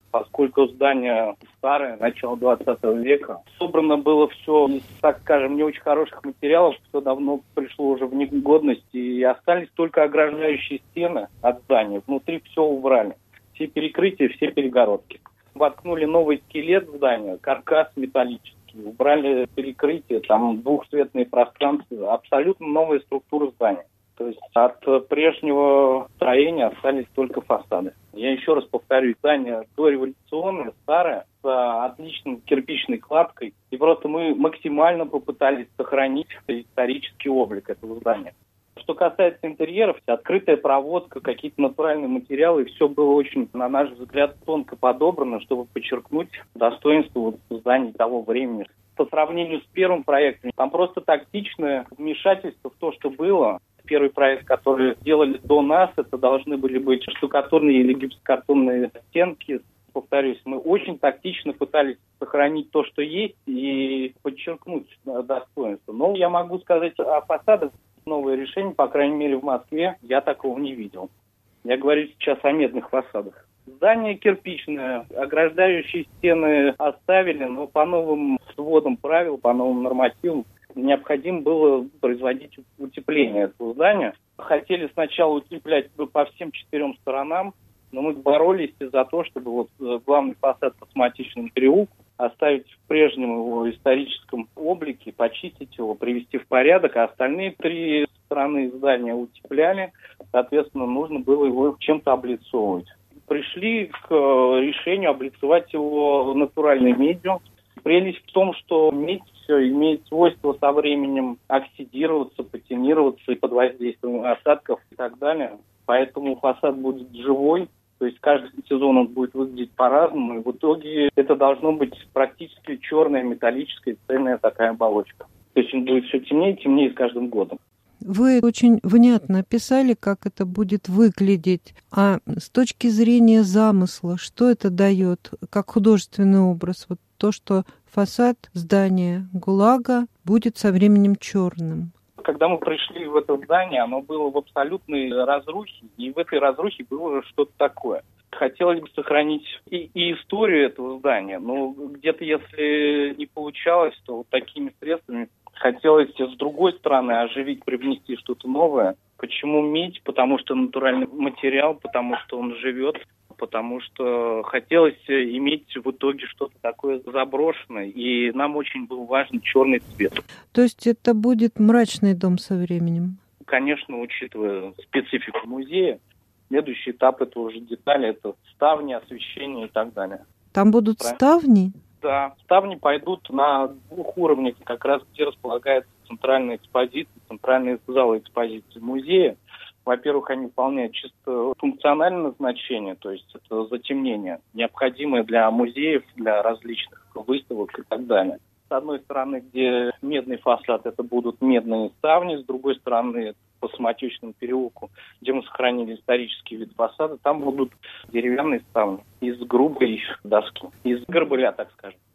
поскольку здание старое, начало 20 века. Собрано было все из, так скажем, не очень хороших материалов, все давно пришло уже в негодность, и остались только ограждающие стены от здания. Внутри все убрали. Все перекрытия, все перегородки. Воткнули новый скелет в здание, каркас металлический. Убрали перекрытие, там двухцветные пространства, абсолютно новая структура здания. То есть от прежнего строения остались только фасады. Я еще раз повторю, здание дореволюционное, старое, с отличной кирпичной кладкой. И просто мы максимально попытались сохранить исторический облик этого здания. Что касается интерьеров, открытая проводка, какие-то натуральные материалы, все было очень, на наш взгляд, тонко подобрано, чтобы подчеркнуть достоинство зданий того времени. По сравнению с первым проектом, там просто тактичное вмешательство в то, что было. Первый проект, который делали до нас, это должны были быть штукатурные или гипсокартонные стенки. Повторюсь, мы очень тактично пытались сохранить то, что есть, и подчеркнуть достоинство. Но я могу сказать о фасадах. Новое решение, по крайней мере, в Москве, я такого не видел. Я говорю сейчас о медных фасадах. Здание кирпичное, ограждающие стены оставили, но по новым сводам правил, по новым нормативам необходимо было производить утепление этого здания. Хотели сначала утеплять по всем 4 сторонам, но мы боролись за то, чтобы вот главный фасад по Сматичному переулку оставить в прежнем его историческом облике, почистить его, привести в порядок, а остальные 3 стороны здания утепляли. Соответственно, нужно было его чем-то облицовывать. Пришли к решению облицевать его натуральной медью. Прелесть в том, что медь имеет свойство со временем оксидироваться, патинироваться и под воздействием осадков и так далее. Поэтому фасад будет живой. То есть каждый сезон он будет выглядеть по-разному, и в итоге это должно быть практически черная, металлическая, цельная такая оболочка. То есть он будет все темнее и темнее с каждым годом. Вы очень внятно описали, как это будет выглядеть. А с точки зрения замысла, что это дает, как художественный образ? Вот то, что фасад здания ГУЛАГа будет со временем черным. Когда мы пришли в это здание, оно было в абсолютной разрухе, и в этой разрухе было что-то такое. Хотелось бы сохранить и историю этого здания, но где-то, если не получалось, то вот такими средствами хотелось с другой стороны оживить, привнести что-то новое. Почему медь? Потому что натуральный материал, потому что он живет, потому что хотелось иметь в итоге что-то такое заброшенное, и нам очень был важен черный цвет. То есть это будет мрачный дом со временем? Конечно, учитывая специфику музея, следующий этап — это уже детали, это ставни, освещение и так далее. Там будут ставни? Да, ставни пойдут на 2 уровнях, как раз где располагается центральная экспозиция, центральные залы экспозиции музея. Во-первых, они выполняют чисто функциональное назначение, то есть это затемнение, необходимое для музеев, для различных выставок и так далее. С одной стороны, где медный фасад, это будут медные ставни, с другой стороны, по Самотечному переулку, где мы сохранили исторический вид фасада, там будут деревянные ставни из грубой доски, из горбыля, так скажем.